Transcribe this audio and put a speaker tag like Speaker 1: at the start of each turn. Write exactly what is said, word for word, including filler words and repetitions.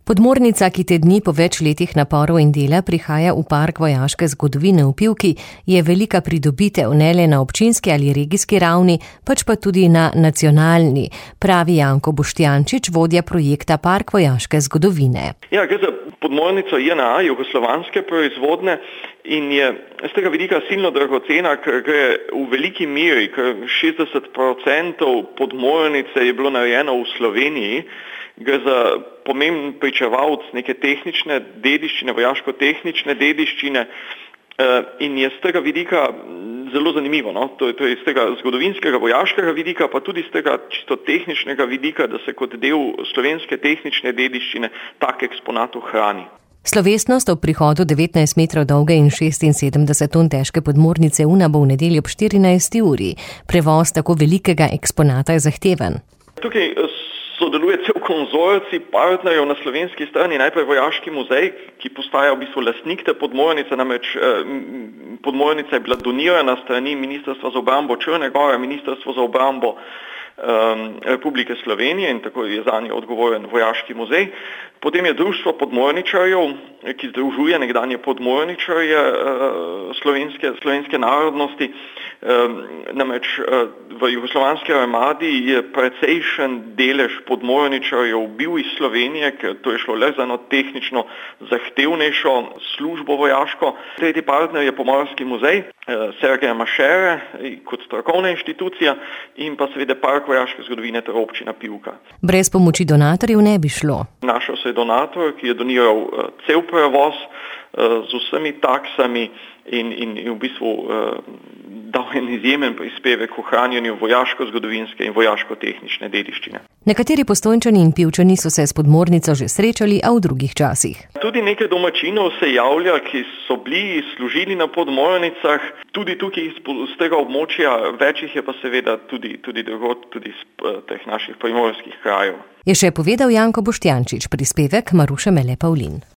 Speaker 1: Podmornica, ki te dni po več letih naporov in dela prihaja v park vojaške zgodovine v Pivki, je velika pridobitev ne le na občinski ali regijski ravni, pač pa tudi na nacionalni, pravi Janko Boštjančič, vodja projekta Park vojaške zgodovine.
Speaker 2: Ja, gre za podmornico J N A, jugoslovanske proizvodne, in je z tega vidika silno dragocena, ker gre v veliki meri, ker šestdeset procentov podmornice je bilo narejeno v Sloveniji. Gre za pomemben pričevalc neke tehnične dediščine, vojaško-tehnične dediščine in je z tega vidika zelo zanimivo. No? To je, to je z tega zgodovinskega vojaškega vidika, pa tudi z tega čisto tehničnega vidika, da se kot del slovenske tehnične dediščine tak eksponat ohrani.
Speaker 1: Slovesnost ob prihodu devetnajst metrov dolge in šestinsedemdeset ton težke podmornice Una bo v nedeljo ob štirinajsti uri. Prevoz tako velikega eksponata je zahteven.
Speaker 2: Tukaj sodeluje cel konzorcij partnerjev na slovenski strani, najprej Vojaški muzej, ki postaja v bistvu lastnik te podmornice, namreč eh, podmornica je bila donirana strani Ministrstva za obrambo Črne Gore, Ministrstvo za obrambo um, Republike Slovenije in tako je zanje odgovoren Vojaški muzej. Potem je društvo podmorničarjev, ki združuje nekdanje podmorničarje uh, slovenske, slovenske narodnosti. Um, namreč uh, v jugoslovanski armadi je precejšen delež podmorničarjev bil iz Slovenije, ker to je šlo le za eno tehnično zahtevnejšo službo vojaško. Tretji partner je Pomorski muzej uh, Sergeja Mašere kot strokovna inštitucija in pa seveda Park vojaške zgodovine ter občina Pivka.
Speaker 1: Brez pomoči donatorjev ne bi šlo.
Speaker 2: Našel se je donator, ki je doniral uh, cel prevoz uh, z vsemi taksami in, in, in v bistvu uh, dal en izjemen prispevek k ohranjanju vojaško-zgodovinske in vojaško-tehnične dediščine.
Speaker 1: Nekateri Postojnčani in Pivčani so se s podmornico že srečali, a v drugih časih.
Speaker 2: Tudi nekaj domačinov se javlja, ki so bili služili na podmornicah, tudi tukaj z tega območja, večjih je pa seveda tudi, tudi drugod, tudi iz teh naših primorskih krajev.
Speaker 1: Je še povedal Janko Boštjančič, prispevek Maruše Mele Pavlin.